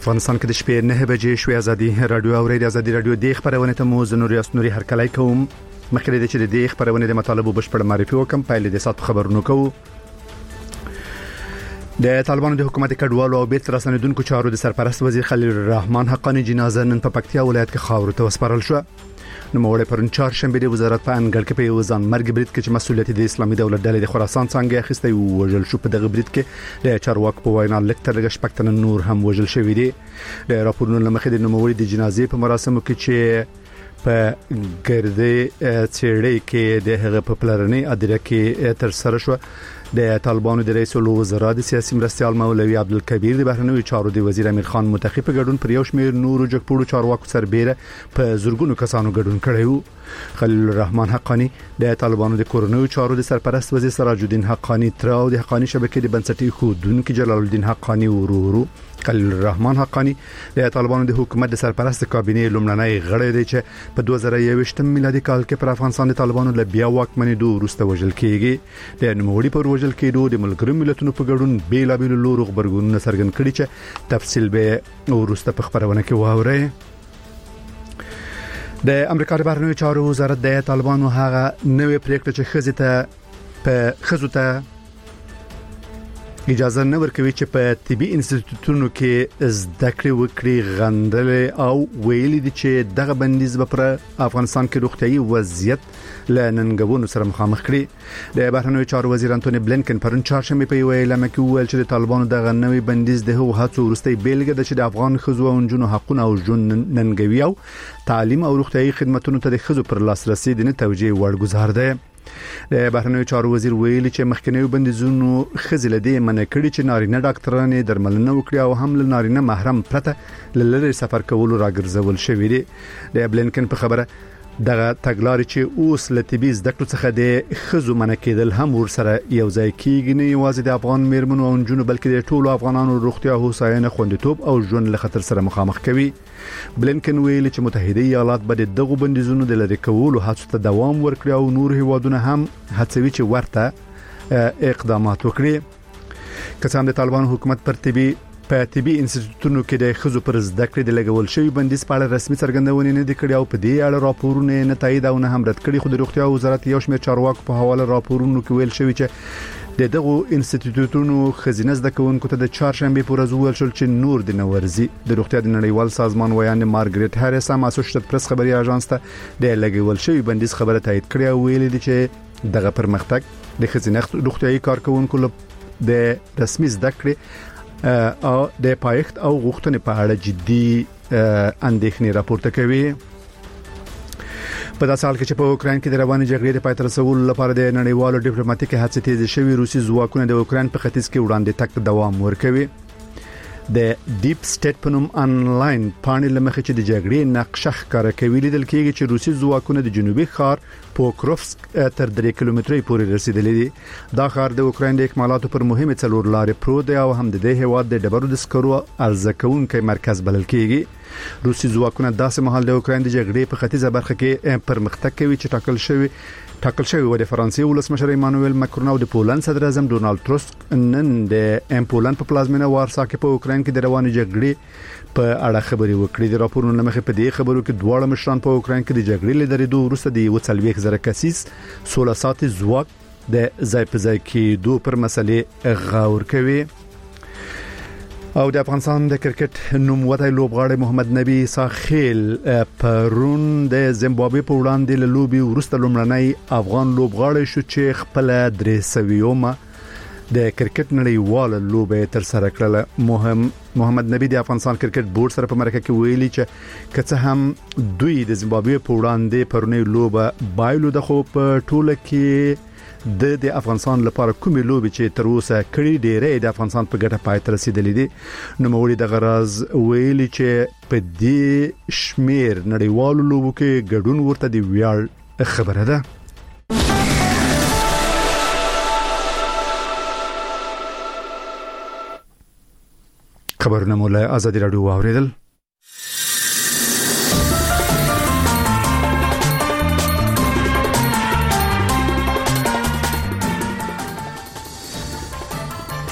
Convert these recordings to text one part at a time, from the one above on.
افغانستان کې د شپې 9 بجې شوې ازادي رادیو او ریډیو ازادي رادیو د خبرونه ته مو زنوري اسنوري هر کله کوم مخکې د چې د خبرونه د مطالبه بشپړ معرفي وکم پایلې د سات خبرونو کوو د طالبانو د حکومت کډوالو او بیت رسنیدونکو چارو د سرپرست وزیر خلیل الرحمن حقانی جنازه نن په پکتیا ولایت کې خاور ته وسپارل شو نو موږ پرون چهارشنبه د وزارت په انګړ کې په یو ځان مرګ برید کې چې مسؤلیت د اسلامي دولت ډلې د خراسان څنګه اخیسته او وژل شو په دغه برید کې د چارواکو په وینا لکتر لږ شپږ نور هم وژل شوی دي د راپورونو لمخې د نوموړي د جنازې په مراسمو کې چې په ګردې چېړې کې د هغه په پلرنۍ اداره کې تر سره شو د طالبانو د رئیس الوزرا د سیاسي مرستيال مولوي عبدالکبیر د بهرنوي چارو د وزیر امیر خان متخی په ګډون پر یو شمېر نورو جګپوړو چارواکو سربېره په زورګونو کسانو ګډون کړیو خلیل الرحمن حقانی د طالبانو د کورنوي چارو د سرپرست وزیر سراج الدین حقانی تراو د حقانی شبکې د بنسټي خودونکو جلال الدین حقانی ورورو خلیل الرحمن حقانی د طالبانو د حکومت د سرپرست کابینې لومړنی غړی دی چې په 2021 میلادي کال کې پر افغانستان د طالبانو له بیا واکمنېدو وروسته وژل کېږي د نوموړي پر وژل کېدو د ملګرو ملتونو په ګډون بیلابېل لورو خبرګونونه څرګند کړي چې تفصیل به وروسته په خبرونه کې واورئ د امریکا د بهرنیو چارو وزارت د طالبانو هغه نوې پریکړه چې خزو ته اجازه نه ورکوي چې په طبي انسټیټیوټونو کې زده کړې وکړي غندل او ویلي دي چې دغه بندیز به پر افغانستان کې روغتيایي وضعیت لننګونو سره مخامخ کړي د بهرنیو چارو وزیر انټونی بلینکن پرون چهارشنبه په یو اعلان کې ویل چې طالبانو دغه نوې بندیز د هغو هڅو ورستۍ بیلګه ده چې د افغان خزو او جنونو حقوق او ژوند ننګوي او تعلیم او روغتيایي خدماتو ته د خزو پر لاسرسي د نه توجیه وړ گزار ده د بهرنیو چارو وزیر ویلي چې مخکنیو بندیزونو خزل دې منع کړي چې نارینه ډاکټرانو درملنه وکړي او هم نارینه محرم پرته لری سفر کول راګرځول شوی دی د بلینکن په خبره دغه تګلارې چې اوس لطبي زده کړو څخه د خزو منع کېدل هم ورسره یو ځای کېږي نه یوازې د افغان میرمنو او نجونو بلکې د ټولو افغانانو روغتیا او هوساینه خوندیتوب او ژوند له خطر سره مخامخ کوي بلینکن ویلي چې متحده ایالات به دغه بندیزونو د لری کولو هڅو ته دوام ورکړي او نور هیوادونه هم هڅوي چې ورته اقدامات وکړي کسان د طالبان حکومت پر په طبي انسټیټیوټونو کې د خزو پر زده کړې د لګول شوی بندیز په اړه رسمي څرګندونې نه دي کړې او په دې اړه راپورونه نه تایید او نه هم رد کړي خو د روغتیا وزارت یو شمېر چارواکو په حواله راپورونو کې ویل شوی چې دغه انسټیټیوټونو خزینه زده کوونکو ته د چهارشنبه په ورځ ویل شول چې نور د نورزي د روغتیا د نړیوال سازمان ویان مارګریټ هاریس هم اسوسییټډ پریس خبري اژانس ته د لګول شوی بندیز خبره تایید کړې او ویل دي چې دغه پرمختګ د خزینه روغتیایي کارکونکو د رسمي زده کړې او د پایښت او غوښتنې په اړه جدي اندېښنې راپورته کوي په داسې حال کې چې په اوکرين کې د رواني جګړې د پای ته رسولو لپاره د نړیوالو ډیپلوماټیک هڅې تیز شوي روسي ځواکونه د اوکرين په ختیځ کې وړاندې تک دوام ورکوي د ډیپ سټیټ په نوم انلاین پاڼې لمخې چې د جګړې نقشه ښکاره کوي لیدل کېږي چې روسي ځواکونه د جنوبي ښار پوکروفسک تر 3 کیلومترۍ پورې رسیدلي دي دا ښار د اوکرين د اکمالاتو پر مهمه څلور لارې پروت دی او هم د دې هیواد د ډبرو د سکرو ارزکونکو مرکز بلل کېږي روسي ځواکونه داسې مهال د اوکرين د جګړې په ختیځه برخه کې پرمختګ کوي چې ټاکل شوی و د فرانسې ولسمشر ایمانوئل ماکرون او د پولند صدر اعظم ډونالد تروسک نن د پولند په پلازمینه وارسا کې په اوکرين کې د رواني جګړې په اړه خبري وکړي د راپورونو لمخې په دې خبرو کې دواړه مشران په اوکرين کې د جګړې لدرېدو وروسته د 1,000 کسیز 16 ساعتي ځواک د ځای په ځای کې دوه پر مسلې غور کوي او د افغانستان د کرکټ نوموتی لوبغاړی محمد نبی ساخیل پرون د زیمبابوې په وړاندې له لوبي وروسته لومړنی افغان لوبغاړی شو چې خپل 300 د کرکټ نړیوال لوبه تر سره کړل محمد نبی د افغانستان کرکټ بورډ سره په مرکه کې ویلي چې کڅه هم دوی د زیمبابوې په وړاندې پرونی لوبه بایلو د خو په ټوله کې د افغانستان لپاره کومې لوبې چې تر اوسه کړي ډېرې د افغانستان په ګټه پای ته رسیدلې دي نو موږ د غرض ویلي چې په دې شمیر نړیوالو لوبو کې ګډون ورته دی ویاړ خبره ده خبرونه مولا ازادي رادیو واوریدل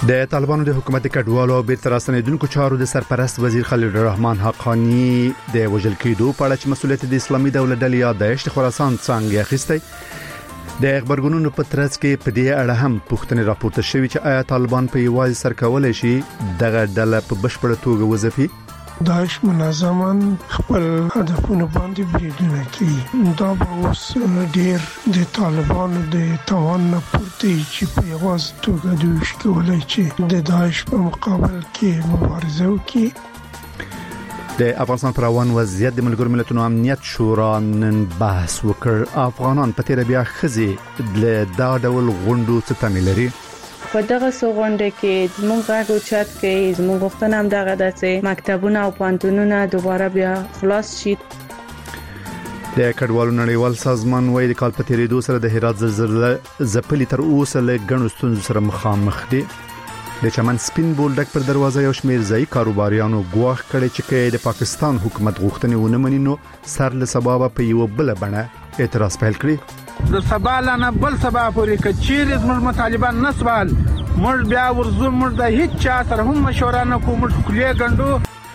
د طالبانو د حکومت کډوالو او بیرته راستنیدونکو چارو د سرپرست وزیر خلیل الرحمن حقانی د وژل کېدو په اړه چې مسؤلیت د اسلامي دولت ډلې یا داعش د خراسان څنګه اخیستی د خبرګونونو په ترڅ کې په دې اړه هم پوښتنې راپورته شوې چې آیا طالبان په یوازې سر کولای شي دغه ډله په بشپړه توګه وځپي. داعش منظما خپل هدفونه باندې بریدونه کوي. دا به اوس ډېر د طالبانو د توان نه پورته چې په یوازې توګه دوی کولای چې د داعش په مقابل کې مبارزه وکړي. د افغانستان پر روان وضعیت د ملګرو ملتونو امنیت شورا نن بحث وکړ. افغانان په تیر بیا خزي د دا ډول غونډو څخه تمه لري. په دغه سوغونډه کې زموږ غږ او چت کې زموږ غوښتنه هم دغه ده چې مکتبونه او پوهنتونونه دوباره بیا خلاص شي. د کډوالو نړیوال سازمان وايي د کال په تیریدو سره د هرات زلزلې ځپلي تر اوسه له ګڼو ستونزو سره مخامخ دي. د چمن سپین بولډک پر دروازه یو شمېر ځای کاروباریانو ګواښ کړي چې د پاکستان حکومت غوښتنې ونه مني نو سر له سبب په یو بل بڼه اعتراض پیل کړي. د سبا لنه بل سبا پورې کچیر زموږ مطالبان نسوال موږ بیا ورزو موږ د هیڅ چا سره هم مشوره نه کوو موږ کلیه غندو.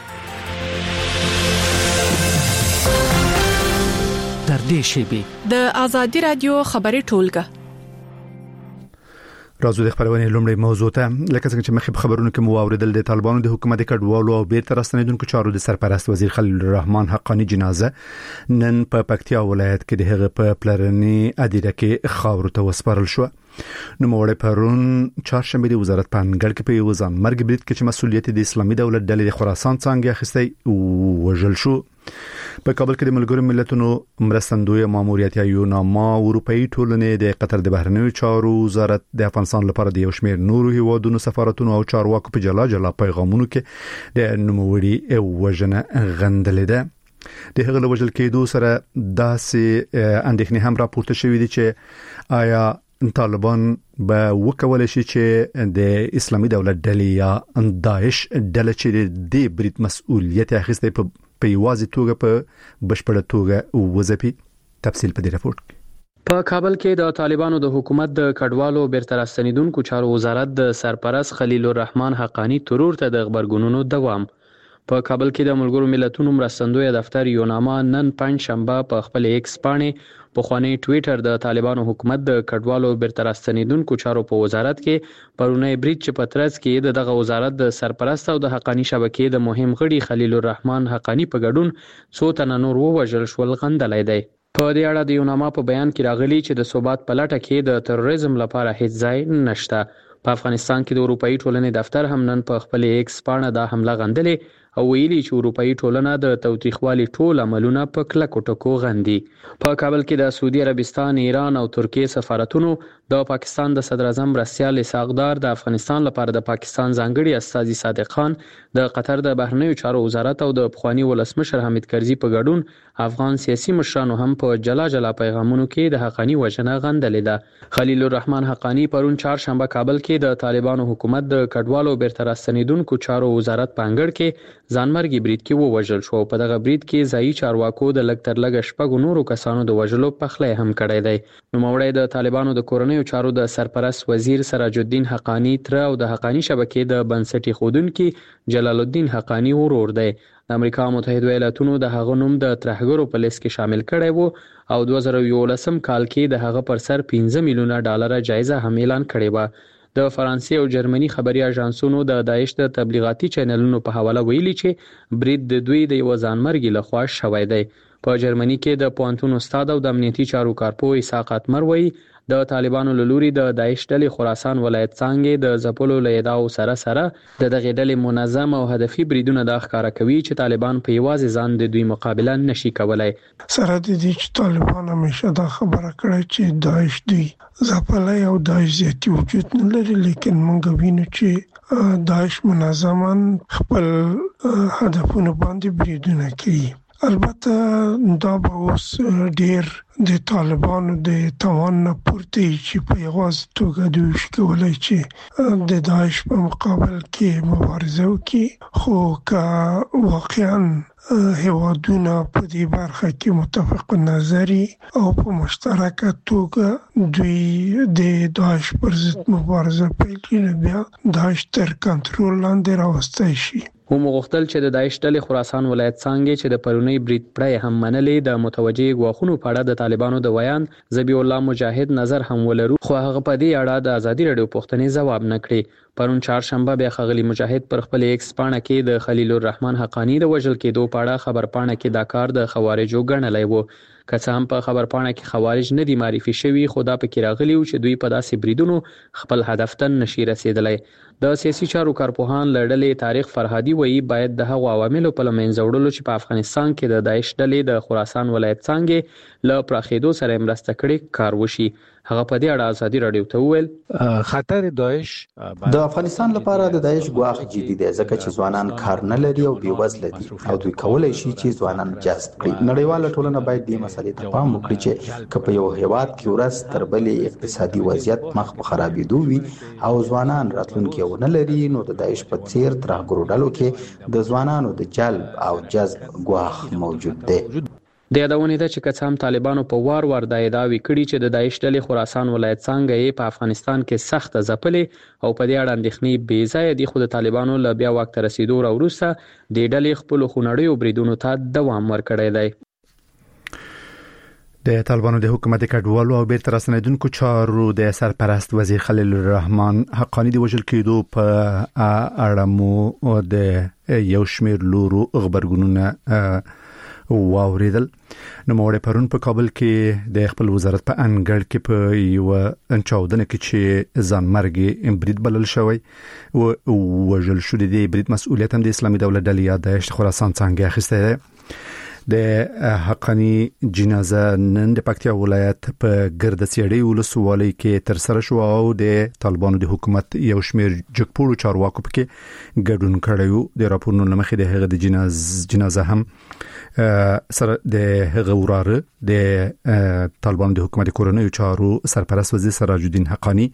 در دې شی د ازادي رادیو خبري ټولګه راځو د خبرونه لومړی موضوع ته لکه څنګه چې مخکې خبرونه کې مو اوریدل د طالبانو د حکومت کډوالو او بیرته راستنیدونکو چارو د سرپرست وزیر خلیل الرحمن حقانی جنازه نن په پکتیا ولایت کې د هغه په پلرني ادیره کې خاور ته وسپارل شو. نو موړې پرون چهارشنبه د وزارت په انګړ کې په یو ځان مرګ برید کې چې مسؤلیت د اسلامي دولت ډلې د خراسان څنګه اخیستی وژل شو. په کابل کې د ملګرو ملتونو مرستندوی ماموریت یوناما اروپאי ټولنې د قطر د بهرنیو چارو وزارت د افغانستان لپاره د یو شمېر نورو هیوادونو سفارتونو او چارواکو په جلا پیغامونو کې د نوموړي وژنه غندلې ده. د هغه وژل کېدو سره داسې اندېښنې هم راپورته شوې دي چې آیا طالبان به وکولای شي چې د اسلامي دولت ډلې یا داعش ډله چې د برید مسؤلیت اخیسته په یوازې توګه په بشپړه توګه وځپي. تفصیل په دې راپور کې. په کابل کې د طالبانو د حکومت د کډوالو بیرته راستنیدونکو چارو وزارت د سرپرست خلیل الرحمن حقانی ترور ته د خبرګونونو دوام. په کابل کې د ملګرو ملتونو مرستندوی دفتر یوناما نن پنځشنبه په خپل ایکس باندې په خواني ټوئیټر د طالبانو حکومت د کډوالو بیرته راستنیدونکو چارو په وزارت کې پرونی برید چې پترس کې دغه وزارت د سرپرست او د حقانی شبکې د مهم غړي خلیل الرحمن حقانی په ګډون څو تنه نور وژل شول غندلای دی. په دې اړه د یوناما په بیان کې راغلي چې د ثبات په لټه کې د تروریزم لپاره هیڅ ځای نشته. په افغانستان کې د اروپאי ټولنې دفتر هم نن په خپل ایکس باندې دا حمله غندلې او ویلي چې اروپאי ټولنه د توتیخوالي ټول عملونه په کلکو ټکو غندي. په کابل کې د سعودي عربستان، ایران او ترکیه سفارتونو د پاکستان د صدر اعظم مرستیال اسحاقدار، د افغانستان لپاره د پاکستان ځانګړي استازي صادق خان، د قطر د بهرنیو چارو وزارت او د پخوانی ولسمشر حمید کرزي په ګډون افغان سیاسي مشرانو هم په جلا پیغامونو کې د حقانی وژنه غندلې ده. خلیل الرحمن حقانی پرون چهارشنبه کابل کې د طالبانو حکومت د کډوالو بیرته راستنیدونکو چارو وزارت په انګړ کې ځانمرګي برید کې ووژل شو. په دغه برید کې ځایي چارواکو د لږ تر لږه شپږو نورو کسانو د وژلو پخلی هم کړی دی. نوموړی د طالبانو د کورنیو چارو د سرپرست وزیر سراج الدین حقانی تر او د حقانی شبکې د بنسټي خودونکو جلال الدین حقانی ورور دی. د امریکا متحده ایالاتونو د هغه نوم د ترهګرو په لیست کې شامل کړی وو او 2011 کال کې د هغه پر سر 15 میلیونه ډالر جایزه هم اعلان کړې و. د فرانسې او جرمني خبري اژانسونو د داعش د تبلیغاتي چینلونو په حواله ویلي چې برید د دوی د یو ځانمرګي لخوا شوی دی. په جرمني کې د پوهنتون استاد او د امنیتي چارو کارپوه اسحاق اتمر وایي د طالبانو له لوري د داعش ډلې خراسان ولایت څنګه د ځپلو له ادعاو سره د دغه ډلې منظم او هدفي بریدونه د ښکارا کوي چې طالبان په یوازې ځان د دوی مقابله نشي کولای. سره د دې چې طالبان همیشه دا خبره کړې چې داعش دوی ځپلای او داعش ذاتي وجود نه لري، لیکن موږ وینو چې داعش منظما خپل هدفونه باندې بریدونه کوي. البته دا به اوس ډیر د طالبانو د توان نه پورته چې په یوازې توګه دوی کولای چې د داعش په مقابل کې مبارزه وکړي، خو که واقعا هیوادونه په دې برخه کې متفق نظر او په مشترکه توګه دوی د داعش پر ضد مبارزه پیل کړي، بیا داعش تر کنټرول لاندې راوستای شي. هم غوښتل چې د داعش ډلې خراسان ولایت څانګې چې د پرونی برید پړی هم منلې د متوجه غواخونو په اړه د طالبانو د ویان ذبیح الله مجاهد نظر هم ولرو، خو هغه په دې اړه د ازادي رادیو پوښتنې ځواب نه کړی. پرون چهارشنبه بیا ښاغلي مجاهد پر خپل ایکس پاڼه کې د خلیل الرحمن حقانی د وژل کېدو په اړه خبر پاڼه کې دا کار د خوارجو ګڼلی و. که څه هم په خبر پاڼه کې خوارج نه دي معرفي شوي، خو دا پکې راغلي و چې دوی په داسې بریدونو خپل هدف ته نشي رسیدلی. د سیاسي چارو کارپوهان له ډلې تاریخ فرهادي وایي باید د هغو عواملو په له منځه وړلو چې په افغانستان کې د داعش ډلې د خراسان ولایت څانګې له پراخېدو سره مرسته کړې کار وشي. هغه په دې اړه ازادي رادیو ته وویل خطر داعش د افغانستان لپاره د داعش ګواښ جدي دی، ځکه چې ځوانان کار نه لري او بېوزله دي او دوی کولای شي چې ځوانان جذب کړي. نړیواله ټولنه باید دې مسلې ته پام وکړي چې که په یو هیواد کې ورځ تر بلې اقتصادي وضعیت مخ په خرابېدو وي او ځوانان راتلونکي ونه لري، نو د داعش په څیر ترهګرو ډلو کې د ځوانانو د جلب او جذب ګواښ موجود دی. د یادونې ده چې که څه هم طالبانو په وار وار دا ادعاوې کړي چې د داعش ډلې خراسان ولایت څانګه یې په افغانستان کې سخته ځپلې او په دې اړه اندېښنې بې ځایه دي، خو د طالبانو له بیا واک ته رسېدو وروسته دې ډلې خپلو خونړیو بریدونو ته دوام ورکړی دی. د طالبانو د حکومت کډوالو او بیرته راستنیدونکو چارو د سرپرست وزیر خلیل الرحمن حقانی د وژل کېدو په اړه مو د یو شمېر لورو غبرګونونه واوریدل. نو موږ پرون په کابل کې د خپل وزارت په انګړ کې په یو چاودنه کې چې ځانمرګي برید بلل شوی او وژل شو، د برید مسؤلیت هم د اسلامي دولت ډلې یا داعش خراسان څنګه اخیسته ده. د حقانی جنازه نن د پکتیا ولایت په ګردسیړی ولسوالۍ کې تر سره شو او د طالبانو د حکومت یو شمېر جګپوړو چارواکو پکې ګډون کړیو. د راپورونو لمخې د هغه د جنازه هم سره د هغه وراره د طالبانو د حکومت کورنۍ چارو سرپرست وزیر سراج الدین حقانی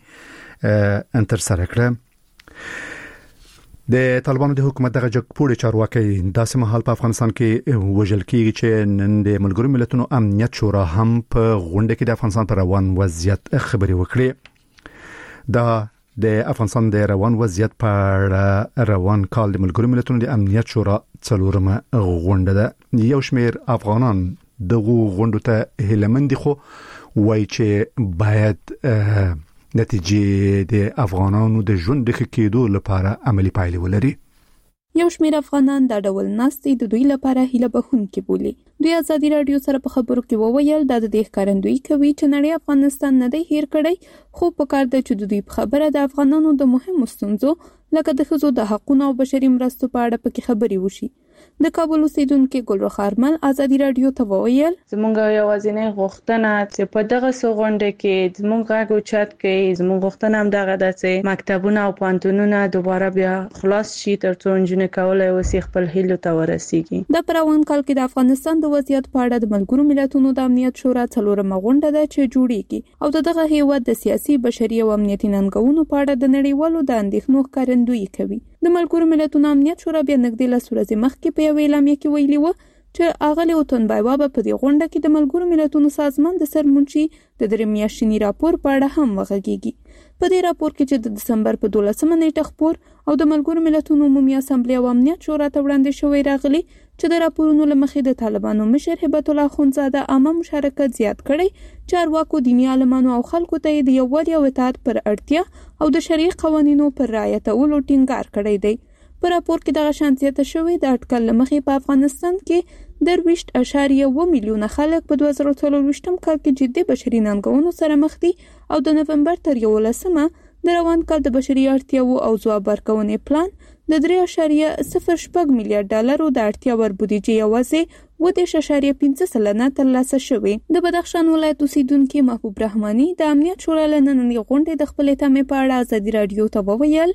انتر سره کړ. د طالبانو د حکومت دغه جګپوړي چارواکي داسې مهال په افغانستان کې وژل کېږي چې نن د ملګرو ملتونو امنیت شورا هم په غونډه کې د افغانستان پر روان وضعیت خبري وکړي. دا د افغانستان د روان وضعیت په روان کال د ملګرو ملتونو د امنیت شورا څلورمه غونډه ده. یو شمېر افغانان دغه غونډه ته هیلمند دي، خو وایي چې باید نتیجې د افغانانو د ژوند د ښه کېدو لپاره عملی پایلې ولري. یو شمېر افغانان دا ډول ناستې د دوی لپاره هیله بښونکې بولي. دوی ازادي رادیو سره په خبرو کې وویل دا د دې ښکارندویي کوي چې نړۍ افغانستان نه دی هیر کړی، خو په کار ده چې دوی په خبره د افغانانو د مهمو ستونزو لکه د ښځو د حقونو او بشري مرستو په اړه پکې خبرې وشي. د کابل اوسیدونکو ګلرخ ارمل ازادي رادیو ته وویل زموږ یوازینۍ غوښتنه چې په دغه غونډه کې زموږ غږ اوچت کړي، زموږ غوښتنه هم دغه ده چې مکتبونه او پوهنتونونه دوباره بیا خلاص شي ترڅو نجونې کولای وسي خپل هیلو ته ورسیږي. د پروان کال کې د افغانستان د وضعیت په اړه د ملګرو ملتونو د امنیت شورا څلورمه غونډه ده چې جوړیږي او دغه هیواد د سیاسي، بشري او امنیتي ننګونو په اړه د نړیوالو د اندېښنو ښکارندویي کوي. د ملګرو ملتونو امنیت شورا بیا نږدې لس ورځې مخکې په یو اعلامیه کې ویلي و چې اغلې اوتنبایوا په دې غونډه کې د ملګرو ملتونو سازمان د سرمنشي د درې میاشتني راپور په اړه هم وغږیږي. په دې راپور کې چې د دسمبر په 12 نیټه خپور او د ملګرو ملتونو عمومي اسامبلې او امنیت شورا ته وړاندې شوی راغلی چې د راپورونو لمخې د طالبانو مشر هبت الله خونزاده عامه مشارکت زیات کړي، چارواکو، دیني عالمانو او خلکو ته د یووالي او اتحاد پر اړتیا او د شرعي قوانینو پر رعایتولو ټینګار کړی دی. په راپور کې دغه شانتیته شوی د اټکل لمخې په افغانستان کې 23.1 میلیونه خلک په 2024 کال کې جدي بشري ننګونو سره مخ دي او د نومبر تر 11 د روان کال د بشري اړتیاو او ځواب ورکونې پلان د 3.08 میلیارډ ډالرو د اړتیا ور بودیجه یوازې 2.5% ترلاسه شوې. د بدخشان ولایت اوسیدونکو محبوب رحماني د امنیت شورا لنننی غونډې د خپل تمې په اړه ازادي رادیو ته وویل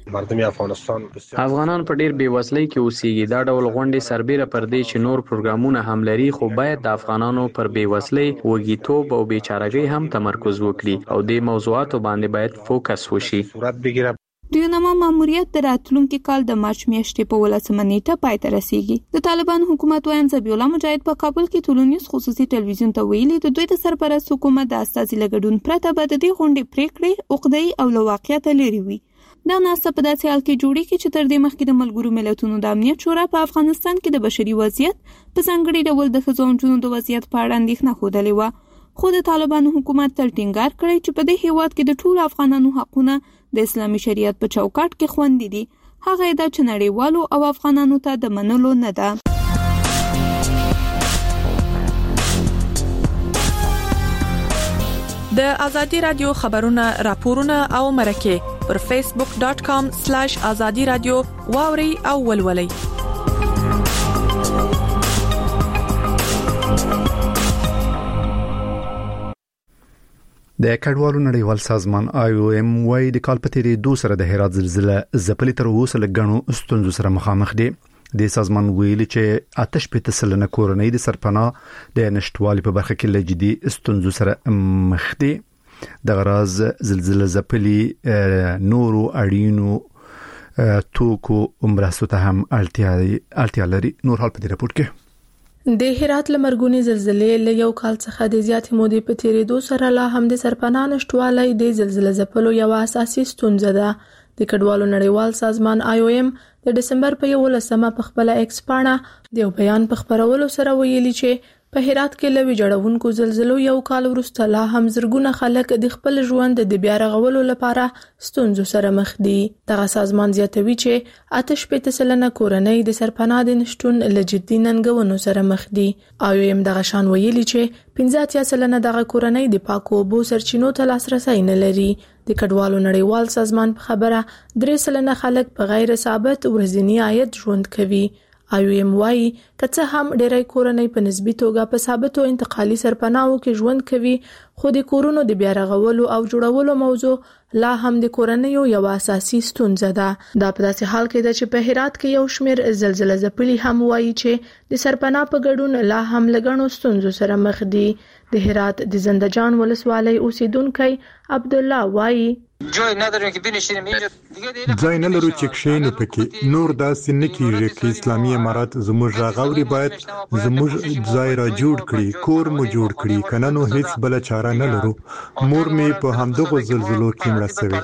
افغانان په ډیر بیوزلۍ کې اوسېږي. دا ډول غونډې سربېره پر دې چې نور پروګرامونه هم لري، خو باید د افغانانو پر بیوزلۍ، وږیتوب او بیچارهګۍ هم تمرکز وکړي او د موضوعاتو باندې باید فوکس وشي. د یونما ماموریت د راتلونکي کال د مارچ میاشتې په 18 نیټه پای ته رسیږي. د طالبان حکومت وايي ذبیح الله مجاهد په کابل کې ټولنیز خصوصي ټلویزیون ته ویلي د دوی د سرپرست حکومت د استازي لګډون پرته به د دې غونډې پریکړې عقدي او له واقعیت لري وي. دا ناسته په داسې حال کې جوړیږي چې تر دې مخکې د ملګرو ملتونو د امنیت شورا په افغانستان کې د بشري وضعیت په ځانګړي ډول د ښځو او نجونو د وضعیت په اړه اندېښنه ښودلې وه. خو د طالبانو حکومت تل ټینګار کړی چې په دې هیواد کې د ټولو افغانانو حقونه د اسلامي شریعت په چوکاټ کې خوندي دي. هغه دا چې نړیوالو او افغانانو ته د منلو نه ده. د ازادي رادیو خبرونه راپورونه او مرکه پر facebook.com/azadi radio واوري او ولولي. د کډوالو نړیوال سازمان IOM وايي د کال په تیریدو سره د هرات زلزلہ ځپلي تر اوسه لګڼو ستونزو سره مخامخ دي. د سازمان ویلي چې آتش په تسلنه کورنۍ د سرپناه د نشټوالي په برخه کې لجدي ستونزو سره مخ دي. د غراز زلزلہ ځپلي نورو اړینو توکو مرستو ته هم اړتیا لري. نور حال په دې راپور کې د هرات لمرګونی زلزلې له یو کال څخه د زیاتې مودې په تیریدو سره لا هم د سرپناه نشټوالي د زلزلې ځپلو یو اساسي ستونزه ده. د کډوالو نړیوال سازمان IOM د دسمبر په 11مه په خپل ایکس پاڼه د یو بیان په خبرولو سره ویلي چې په هرات کې لوي جوړونکو زلزلو یو کال وروسته لا هم زرګونه خلک د خپل ژوند د بیا رغولو لپاره ستونزو سره مخ دي. دغه سازمان زیاتوي چې آتش په تسلنه کورنۍ د سرپناه د نشټون لجدي ننګونو سره مخ دي. IOM دغه شان ویلي چې 50% دغه کورنۍ د پاکو اوبو سرچینو ته لاسرسي نه لري. د کډوالو نړیوال سازمان په خبره 3% خلک په غیر ثابت ورځنی عاید ژوند کوي. IOM وايي کڅه هم ډېری کورنۍ په نسبی توګه په ثابتو انتقالي سرپناهو کې ژوند کوي، خو د کورونو د بیا رغولو او جوړولو موضوع لا هم د کورنیو یو اساسي ستونزه ده. دا په داسې حال کې ده چې په هرات کې یو شمېر زلزلہ ځپلي هم وايي چې د سرپناه په ګډون لا هم لګڼو ستونزو سره مخ دي. د هرات د زندهجان ولسوالۍ اوسیدونکي عبد الله وايي ځای نه لرو چې کښینو پکې نور داسې نه کیږي چې اسلامي امارات زموږ راغوري باید زموږ ځای را جوړ کړي، کور مو جوړ کړي، کنه نو هیڅ بل چاره نه لرو. مور می په همدغه زلزلو کې مړه شوې.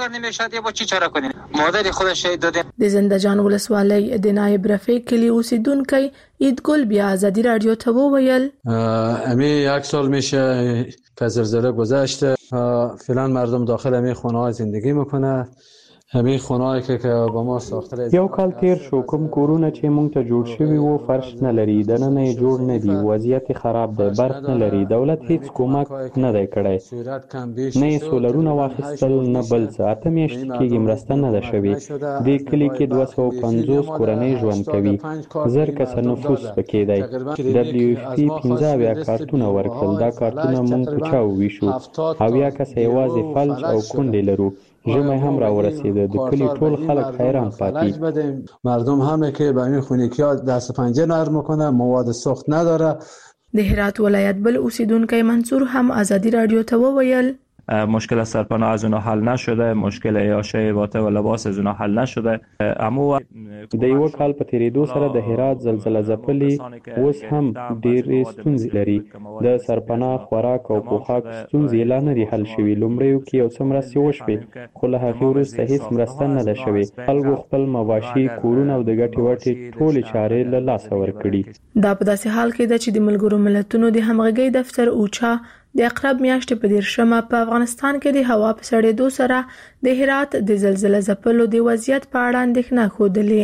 د زندهجان ولسوالۍ د نایب رفیق کلی اوسیدونکي ایدګل بیا ازادي رادیو ته وویل امی یک سال میشه که زلزله گذشته، فعلا مردم داخل همین خونه‌ها زندگی میکنه. همین خونه‌ای که با ما ساخته یو کال تیر شو، کوم کورونه چې مونږ ته جوړ شوی وو فرش نه لري، دننه یې جوړ نه دي، وضعیت خراب دی، برق نه لري، دولت هیڅ کومک نه دی کړی، نه یې سولرونه واخیستل نه بل څه. اته میاشتې کېږي مرسته نه ده شوې. دې کلي کې 250 کورنۍ ژوند کوي، 1000 کسه نفوس پکې دی. WFP 15 کارتونه ورکړل، دا کارتونه مونږ په چا وویشو، 70 کسه یوازې فلج او کونډې لرو. ژمی هم را ورسیده، د کلی ټول خلک حیران پاتې. مردم همه که به این خونگی‌ها دست پنجه نرم میکنه، مواد سوخت نداره. د هرات ولایت بل اوسیدونکی منصور هم ازادي رادیو ته وویل مشکل سرپناه از اونها حل نشده، مشکل عیاشه واته و لباس از اونها حل نشده. اما د یو کال په تیریدو سره د هرات زلزلہ ځپلي اوس هم ډېرې ستونزې لري. د سرپناه خوراک او پوښاک ستونزې لا نه دي حل شوي. لومړیو کې یو څه مرستې وشوې، خو له هغې وروسته هیڅ مرسته نه ده شوې. خلکو خپل مواشي، کورونه او د ګټې وټې ټولې چارې له لاسه ورکړي. دا په داسې حال کې ده چې د ملګرو ملتونو د همغږۍ دفتر اوچا د اقرب میاشتې په 13مه په افغانستان کې د هوا په سړېدو سره د هرات د زلزلہ ځپلو د وضعیت په اړه اندېښنه ښودلې.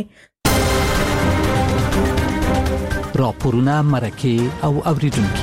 راپورونه، مرکه او اوریدونکي.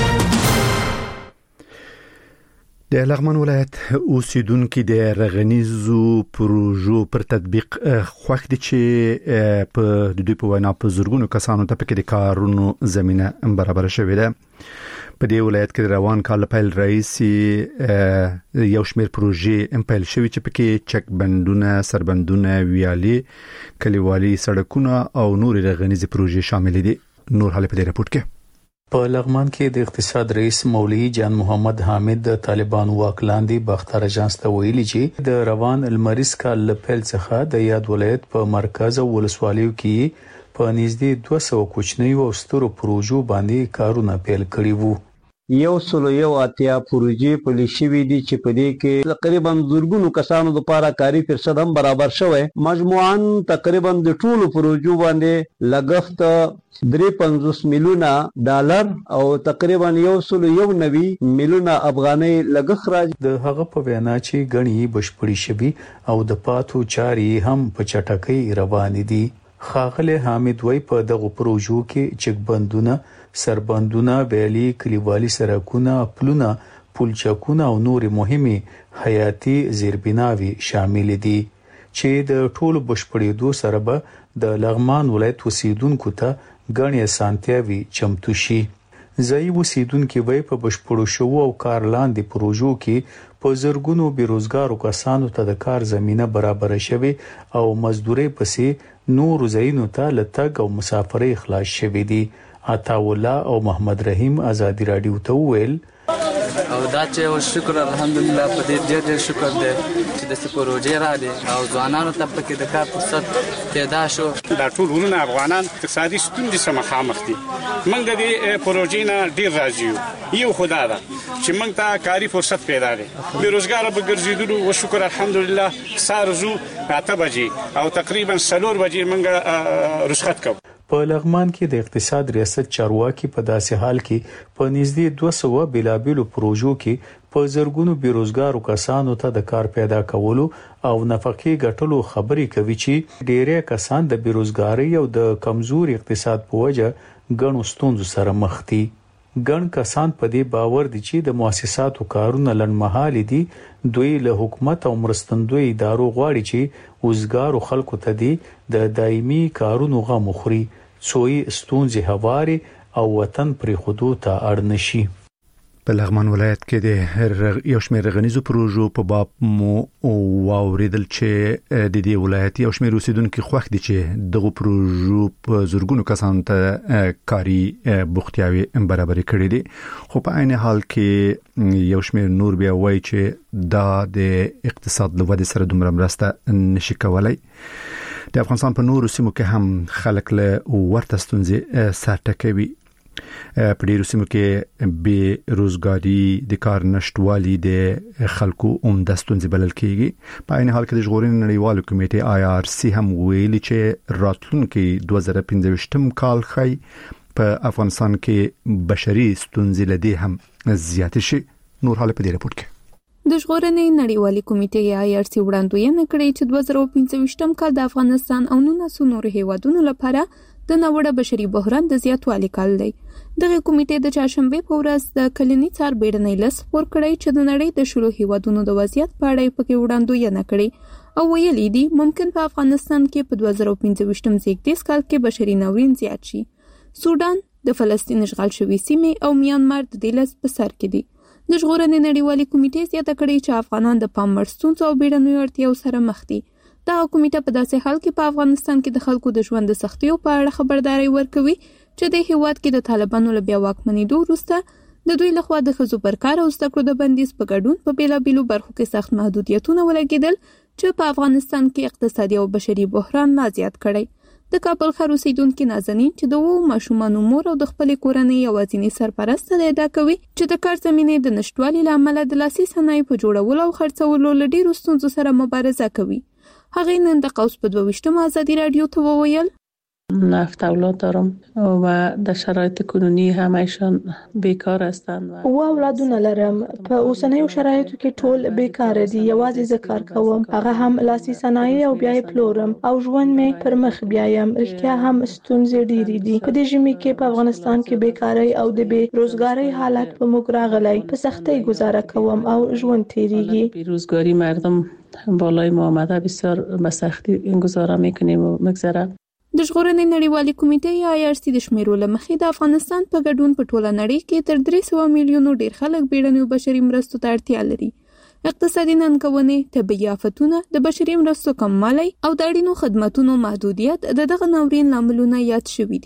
د لغمان ولایت اوسیدونکو د رغنیزو پروژو پر تطبیق خوښ دي چې په دوی په وینا په زورګونو کسانو ته پکې د کارونو زمينه برابر شوې ده. په دې ولایت کې روان کال پیل رئیس یو شمېر پروژې امپایل شوی چې پکې چک بندونه، سربندونه، ویالي، کلیوالي سړکونه او نور رغنیزي پروژې شامل دي. نور حاله په دې راپور کې په لغمان کې د اقتصاد رئیس مولوی جان محمد حامد د طالبانو واکلاندې باختر اژانس ته ویلي چې د روان المریض کال لپیل څخه د یاد ولایت په مرکز او ولسوالیو کې په نږدې 200 کوچنیو او سترو پروژو باندې کارونه پیل کړي وو. 180 پروژې پلي شوې دي چې په دې کې تقریبا زرګونو کسانو لپاره کاري فرصت هم برابر شوی. مجموعاً تقریبا د ټولو پروژو باندې لګښت 53 میلیونه ډالر او تقریبا 190 میلیونه افغانۍ لګښت راځي. د هغه په وینا چې غني بشپړی شوی او د پاتو چاري هم په چټکۍ روان دي. خاغله حامد وای په دغه پروژو کې چک بندونه، سربندونه، بیلي کلیوالي سرکونه، پلونه، پلچکونه او نور مهمه حیاتي زیربناوي شامل دي چې د ټولو بشپړېدو سره به د لغمان ولایت اوسیدونکو ته غني سانتیاوي چمتو شي. ځای اوسیدونکو وای په بشپړو شو او کار لاندې پروژو کې په زرګونو بیروزګارو کسانو ته د کار زمينه برابر شوي او مزدوري پسې نور زینو ته لټګ او مسافرۍ خلاص شوي دي. عطا الله او محمد رحیم آزادی رادیو ته ویل او دا چې شکر الحمدلله په دې ډېر شکر دی چې د پروژې را دي او ځوانانو ته پکې د کار فرصت پیدا شو. دا ټول ورونه افغانان اقتصادي ستونزې سره مخامخ دي. موږ د دې پروژې نه ډېر راضي یو خدا دا چې موږ ته کاري فرصت پیدا دي. بیروزګار به ګرځېدلو او شکر الحمدلله سارزو 8 بجې او تقریبا 4 بجې موږ رخصت کوو. په لغمان کې د اقتصاد ریاست چارواکي په داسې حال کې په نږدې 200 بلابلو پروژو کې په زرګونو بیروزګارو کسانو ته د کار پیدا کولو او نفقې ګټلو خبرې کوي چې ډېری کسان د بیروزګاری او د کمزوري اقتصاد په وجه ګڼو ستونزو سره مخ دي. ګڼ کسان په دې باور دي چې د مؤسساتو کارونه لنډمهالي دي. دوی له حکومت او مرستندوی ادارو غواړي چې وزګارو خلکو ته دي د دایمي کارونو غو مخري څوی ستونزې هواري او وطن پرې خودو ته اړ نشي. په لغمان ولایت کې د یو شمېر غنیزو پروژو په باب مو واوریدل چې د دې ولایت یو شمېر اوسیدونکو خوښ دي چې دغه پروژو په زورګونو کسانو ته کاري بوختیاوي برابر کړي دي. خو په عین حال کې یو شمېر نور بیا وایي چې دا د اقتصاد له ودې سره دومره مرسته نشي کولای. د افغانستان په نورو سیمو کې هم خلک له ورته ستونزې سر ټکوي. په ډیرو سیمو کې بې روزګاری، د کار نشټوالي د خلکو عمده ستونزې بلل کېږي. په عین حال کې د ژغورنې نړیوالو کمیټې IRC هم ویلي چې راتلونکي 2025 کال خي په افغانستان کې بشري ستونزې لدی هم زیات شي. نور حاله په دې رپورت کې د ژغورنې نړیوالې کمیټې IRC وړاندوینه کړې چې 2025 کال د افغانستان او 19 نور هیوادونو لپاره د نوړه بشري بحران د زیاتوالي کال دی. دغه کمیټې د چاشنبه په ورځ د کلنی څار بیړنۍ لس پور کړی چې د نړۍ د شلو هیوادونو د وضعیت په اړه پکې وړاندوینه کړې او ویلي دي ممکن په افغانستان کې په 2025 کال کې بشري ناورین زیات شي. سودان، د فلسطین اشغال شوی سیمې او میانمار د دې لس په سر کې دي. د ژغورنې نړیوالې کمیټې زیاته کړې چې افغانان د پام وړ ستونزو او بیړنیو اړتیاو سره مخ دي. دا کمیټه په داسې حال کې په افغانستان کې د خلکو د ژوند د سختیو په اړه خبرداري ورکوي چې د هیواد کې د طالبانو له بیا واکمنېدو وروسته د دوی لخوا د ښځو پر کار او زده کړو د بندیز په ګډون په بیلابیلو برخو کې سخت محدودیتونه ولګېدل چې په افغانستان کې اقتصادي او بشري بحران لا زیات کړی. د کابل ښار اوسیدونکي نازنین چې د 2 ماشومانو مور او د خپلې کورنۍ یوازینی سرپرست ده ادعا کوي چې د کار زمینې د نشټوالي له امله د لاسي صنایعو په جوړولو او خرڅولو له ډېرو ستونزو سره مبارزه کوي. هغه نن د قوس په 22 آزادی رادیو ته وویل نفت اولاد دارم و در شرایط کنونی همایشان بیکار هستند و اولادونه لرم. په اوسنیو شرایطو کې ټول بیکار دي. یوازې زه کار کوم، هغه هم لاسي صنایع او بیا پلورم او ژوند مې پر مخ بیایم. رښتیا هم ستونزې ډېرې دي. په دې ژمي کې په افغانستان کې بیکاری او د بې روزګاری حالت په موږ راغلی. په سختۍ گزاره کوم او ژوند تیریږي. بیروزگاری مردم بالای ما آمده، بسیار به سختی گزاره میکنیم و مگذره. د ژغورنې نړیوالې کمیټې IRC د شمیرو له مخې د افغانستان په ګډون په ټوله نړۍ کې تر 300 میلیونو ډیر خلک بیړنیو بشري مرستو ته اړتیا لري. اقتصادي ننګونې، طبیعي آفتونه، د بشري مرستو کموالی او د اړینو خدماتونو محدودیت د دغه ناورین لاملونه یاد شوي دي.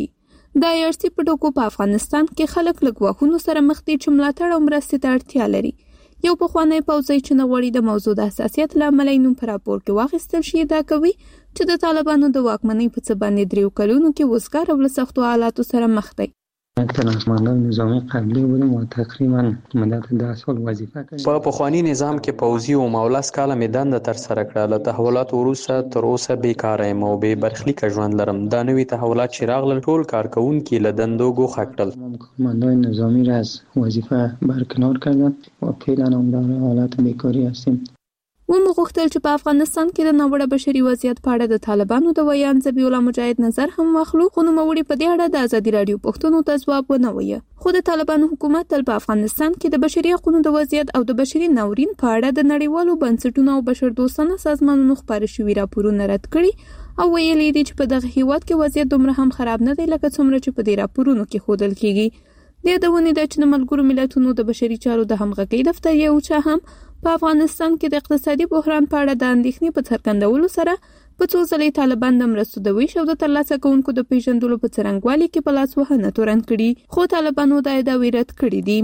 د IRC په ټکو په افغانستان کې خلک له ګواښونو سره مخ دي چې ملاتړ او مرستې ته اړتیا لري. یو پخوانی پوځي چې نه غواړي د موضوع د حساسیت له امله نوم په راپور کې واخیستل شي دا کوي چې د طالبانو د واکمنۍ په څه باندې 3 کلونو کې وزګار او له سختو حالاتو سره مخ دی. تنظیمات نظامی قبلی بودم و تقریبا مدت 10 سال وظیفه کردم. په پخوانی نظام کې پوځي او مولس کاله مې دنده تر سره کړه. له تحولات وروسته تر اوسه بیکاره یم او بې برخلیکه ژوند لرم. دا نوي تحولات چې راغلل ټول کارکوونکي له دندو ګوښه کړل. کماندوی نظامی را از وظیفه برکنار کردن و فعلا هم در حالت بیکاری هستیم. ومو غوښتل چې په افغانستان کې د ناوړه بشري وضعیت په اړه د طالبانو د ویان ذبیح الله مجاهد نظر هم واخلو، خو نوموړي په دې اړه د ازادي راډیو پوښتنو ته ځواب ونه وایه. خو د طالبانو حکومت تل په افغانستان کې د بشري حقوقو د وضعیت او د بشري ناورین په اړه د نړیوالو بنسټونو او بشردوستانه سازمانونو خپاره شوي راپورونه رد کړي او ویلي دي چې په دغه هیواد کې وضعیت دومره هم خراب نه دی لکه څومره چې په دې راپورونو کې ښودل کیږي. د یادونې ده چې د ملګرو ملتونو د بشري چارو د همغږۍ دفتر یو چا هم په افغانستان کې د اقتصادي بحران په اړه د اندېښنې په څرګندولو سره په څو ځلې طالبان د مرستو د ویش او د ترلاسه کوونکو د پیژندلو په څرنګوالي کې په لاس وهنه تورن کړي، خو طالبانو دا ادعاوې رد کړي دي.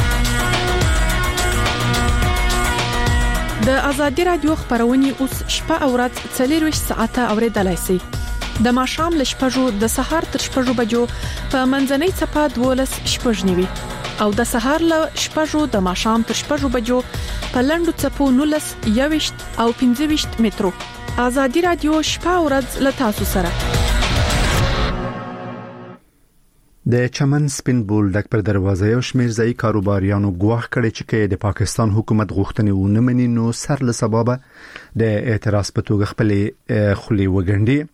د ازادي راډیو خبرونه اوس شپه او ورځ 24 ساعته اوریدلای شئ. د ماښام له 6 د سهار تر 6 بجو په منځنۍ چپه 12 شپږ نیوي او د سهار له 6 د ماښام تر 6 بجو په لندو چپو 19 21 او 25 مترو. ازادي راډیو شپه او ورځ له تاسو سره. د چمن سپین بولډک پر دروازه یو شمېر ځایي کاروباریانو ګواښ کړی چې د پاکستان حکومت غوښتنې ونه مني نو سر له سببه د اعتراض په توګه خپلې خولې وګنډي.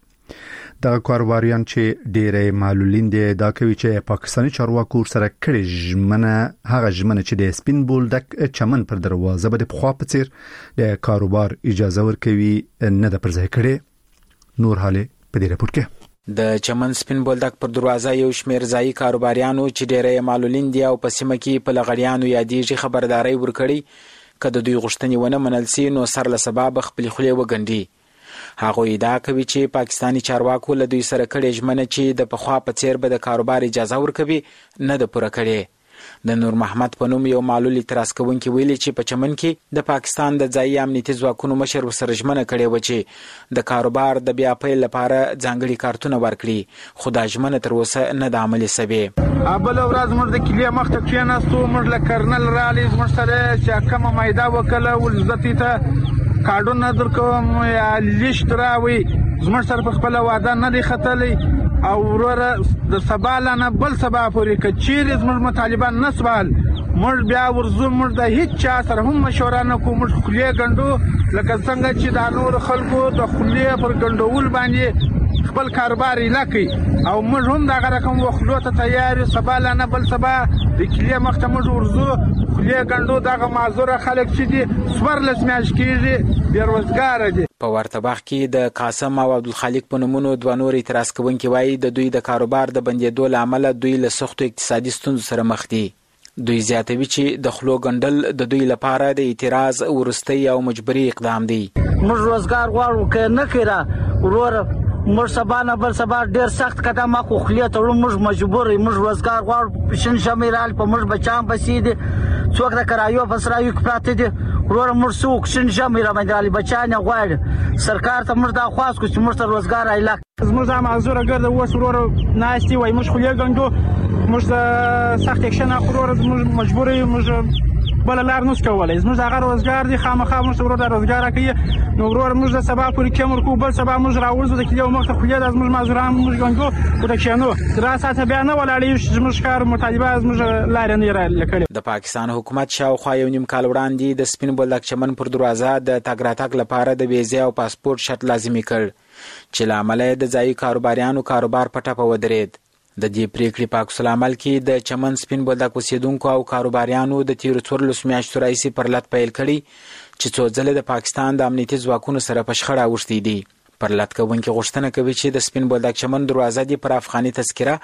دا کاروباریان چې ډېرې معلولین دي دا کوي چې پاکستاني چارواکو سره کړي ژمنه هغه ژمنه چې د سپین بولډک چمن پر دروازه به د خوا په څیر د کاروبار اجازه ورکوي نه د پرځای کړي. نور حاله په دې راپور کې د چمن سپین بولډک پر دروازه یو شمېر ځایي کاروباریانو چې ډېرې معلولین دي او په سیمه کې په لغړیانو یادېږي خبرداري ورکړي که د دوی غوښتنې ونه منل سي نو سر له سبب خپل خولې وګنډي. هغه ادعا کوي چې پاکستاني چارواکو له دوی سره کړي ژمنه چې د پخوا په څیر به د کاروبار اجازه ورکوي نه د پوره کړي. د نور محمد په نوم یو معلول اعتراض کوونکی ویلي چې په چمن کې د پاکستان د ځایي امنیتي ځواکونو مشر ورسره ژمنه کړې و چې د کاروبار د بیا پیل لپاره ځانګړي کارتونه ورکړي، خو دا ژمنه تر اوسه نه د عملي سوې. بل ورځ موږ د کلیه مخ ته کېناستو، موږ له کرنل رالي زموږ سره چې کومه مایده وکړه ولزتي ته کارډونه درکوم یا لیست راوي زموږ سره په خپل واده نه دی ختلی او وروره د سبا نه بل سبا پورې که چیرې زموږ مطالبان نه سوال موږ بیا ورځو، موږ د هیڅ چا سره هم مشوره نه کوو، موږ خولې ګنډو لکه څنګه چې د نور خلکو د خولې پر ګنډول باندې خپل کاروبار لکي او موږ هم دغه رقم وخلو ته تیار یو. سبا نه بل سبا د کلیه مخ ته موږ ورځو خولې ګنډو. دغه معذوره خلک چې دي 14 میاشتې کېږي بیروزګار دي. په ورته وخت کې د قاسم او عبدالخالق په نومونو دوه نور اعتراض کوونکي وایي د دوی د کاروبار د بندېدو له امله دوی له سختو اقتصادي ستونزو سره مخ دي. دوی زیاتوي چې د خلو ګنډل د دوی لپاره د اعتراض وروستی او مجبوري اقدام دی. موږ روزګار غواړو که نه کړه وروره موږ سبا نه بل سبا ډیر سخت قدم اخو خلیه ته موږ مجبور یو، موږ روزګار غواړو. شین شمیرال په موږ بچان بسې دي، څوک د کرایو په سرایو کې پراته دي وروره موږ څوک شین شمیرال باندې بچان غواړي. سرکار ته موږ دا خواست کوو چې موږ ته روزګار ایله زموږ هم معذوره ګرځي اوس وروره ناشتي وای موږ خولې ګنډو، موږ د سخت اکشن اخو وروره موږ مجبور یو، موږ بل لار نوس کولای زموږ هغه روزګار دي خامخا موږ وروره روزګار کوي نو وروره موږ د سبا پورې کمر کو بل سبا موږ راوځو د کلیو مخ ته خولې د زموږ معذوران موږ ګنډو او د کښنو دراسته بیا نه ولاړې زموږ کار مطالبه زموږ لار نه لکړي. د پاکستان حکومت شاوخوا یو نیم کال وړاندې د سپین بولډک چمن پر دروازه د تګ راتګ لپاره د ویزې او پاسپورت شرط لازمي کړ چې له امله د ځایي کاروباریانو کاروبار په ټپه ودرېد. د دې پریکړې په عکس العمل کې د چمن سپین بولډک اوسیدونکو او کاروباریانو د تیرو 14 میاشتو راهیسې پر لټ پیل کړي چې څو ځله د پاکستان د امنیتي ځواکونو سره په شخړه اوښتي دي. پر لټ کوونکي غوښتنه کوي چې د سپین بولډک چمن دروازه دې پر افغاني تذکره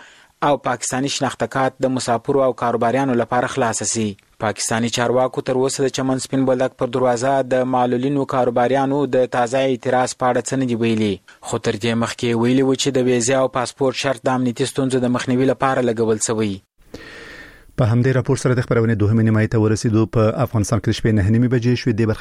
او پاکستانی شناخته کارت د مسافرو او کاروباریانو لپاره خلاص شي. پاکستانی چارواکو تر اوسه د چمن سپین بولدک پر دروازه د معلولینو کاروباریانو د تازه اعتراض په اړه څه نه دی ویلي، خو تر دې مخکې ویلي و چې د ویزا او پاسپورت شرط د امنیتي ستونزو د مخنیوي لپاره لګول شوی. په همدې راپور سره د خبرونه دوهمه نیمایي ته ورسېدو. په افغانستان کې شپې 9:30 بجې شوې. د